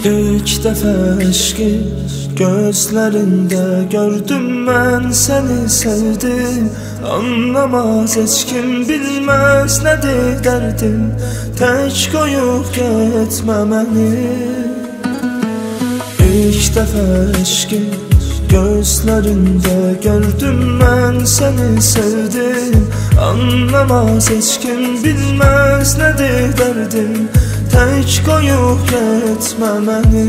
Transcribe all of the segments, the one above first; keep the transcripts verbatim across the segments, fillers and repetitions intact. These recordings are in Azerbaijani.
İlk dəfə eşqi gözlərində gördüm mən səni sevdim. Anlamaz heç kim bilməz nədir dərdim, tək qoyub getmə məni. İlk dəfə eşqi gözlərində gördüm mən səni sevdim. Anlamaz heç kim bilməz nədir dərdim, tək qoyub getmə məni.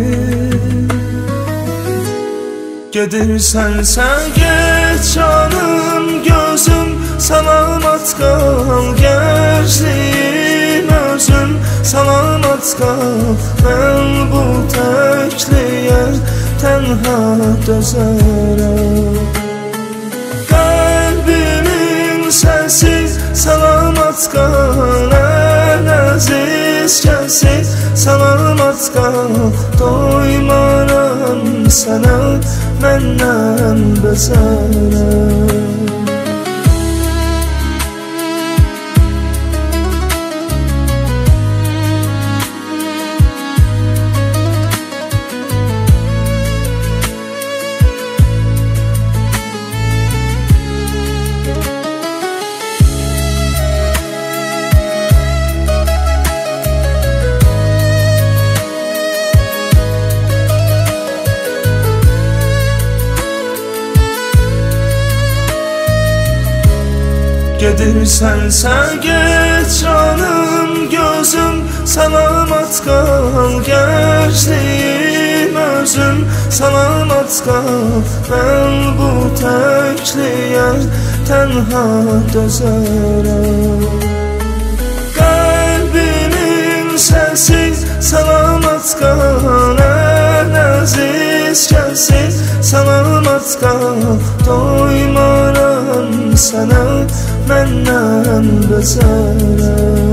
Gedirsənsə get canım gözüm, salamat qal gəncliyim özüm, salamat qal. Mən bu təkliyə tənha dözərəm. Qəlbimin səsi salamat qal ən əziz kəsi, salamat qal. Doymaram sənə məndən bezərəm. Gedirsənsə get canım gözüm, salamat qal gəncliyim özüm, salamat qal. Mən bu təkliyə tənha dözərəm. Qəlbimin səsi salamat qal ən əziz kəsi, salamat qal. Doymaram sənə məndən bezərəm.